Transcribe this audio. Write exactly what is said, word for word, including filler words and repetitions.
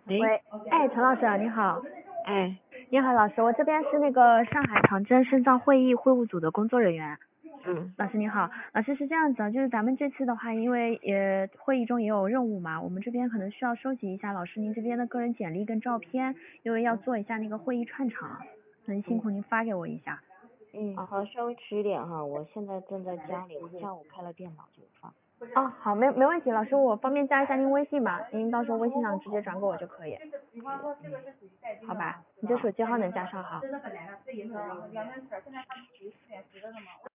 喂， 喂，哎，陈老师啊，你好。 哎， 你好，老师，我这边是那个上海长征肾脏会议会务组的工作人员。 嗯老师你好，老师是这样子啊，就是咱们这次的话，因为呃会议中也有任务嘛，我们这边可能需要收集一下老师您这边的个人简历跟照片，因为要做一下那个会议串场，很辛苦您发给我一下。 嗯，好，稍微迟一点哈，我现在正在家里，我下午开了电脑就发。 哦，好，没没问题，老师，我方便加一下您微信吗？您到时候微信上直接转给我就可以。好吧，你这手机号能加上哈。